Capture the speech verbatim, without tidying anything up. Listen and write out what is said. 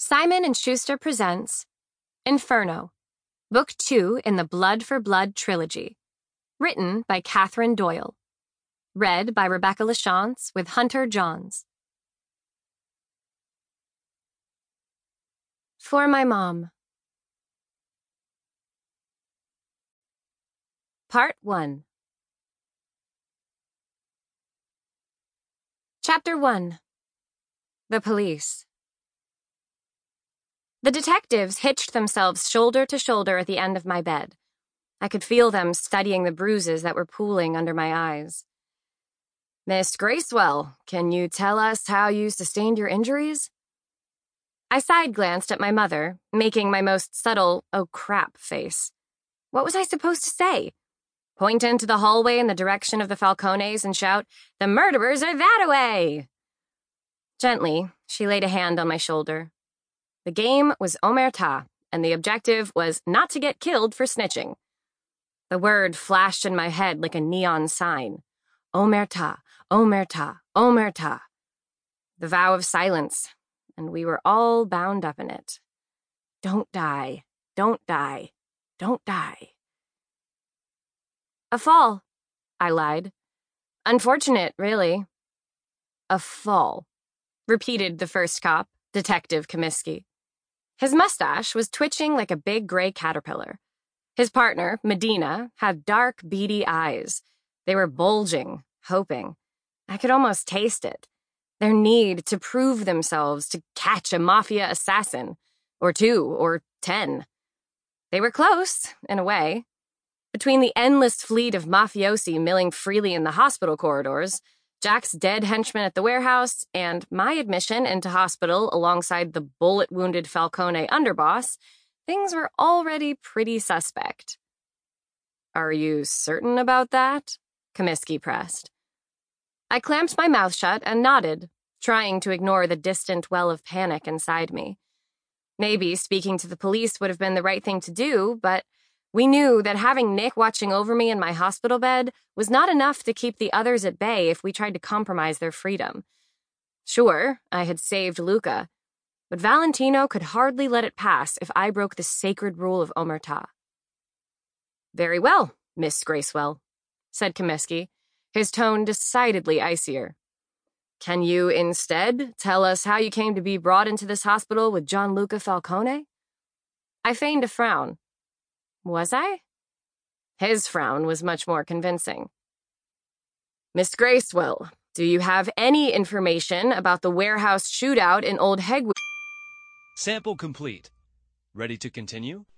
Simon and Schuster presents Inferno, Book two in the Blood for Blood trilogy. Written by Catherine Doyle. Read by Rebecca Lachance with Hunter Johns. For my mom. Part one. Chapter one. The Police. The detectives hitched themselves shoulder to shoulder at the end of my bed. I could feel them studying the bruises that were pooling under my eyes. Miss Gracewell, can you tell us how you sustained your injuries? I side-glanced at my mother, making my most subtle, oh crap face. What was I supposed to say? Point into the hallway in the direction of the Falcones and shout, "The murderers are that-a-way!" Gently, she laid a hand on my shoulder. The game was omerta, and the objective was not to get killed for snitching. The word flashed in my head like a neon sign. Omerta, omerta, omerta. The vow of silence, and we were all bound up in it. Don't die, don't die, don't die. A fall, I lied. Unfortunate, really. A fall, repeated the first cop, Detective Comiskey. His mustache was twitching like a big gray caterpillar. His partner, Medina, had dark, beady eyes. They were bulging, hoping. I could almost taste it. Their need to prove themselves to catch a mafia assassin, or two, or ten. They were close, in a way. Between the endless fleet of mafiosi milling freely in the hospital corridors, Jack's dead henchman at the warehouse, and my admission into hospital alongside the bullet-wounded Falcone underboss, things were already pretty suspect. Are you certain about that? Comiskey pressed. I clamped my mouth shut and nodded, trying to ignore the distant well of panic inside me. Maybe speaking to the police would have been the right thing to do, but we knew that having Nick watching over me in my hospital bed was not enough to keep the others at bay if we tried to compromise their freedom. Sure, I had saved Luca, but Valentino could hardly let it pass if I broke the sacred rule of omerta. Very well, Miss Gracewell, said Comiskey, his tone decidedly icier. Can you instead tell us how you came to be brought into this hospital with Gianluca Falcone? I feigned a frown. Was I? His frown was much more convincing. Miss Gracewell, do you have any information about the warehouse shootout in Old Hegwood? Sample complete. Ready to continue?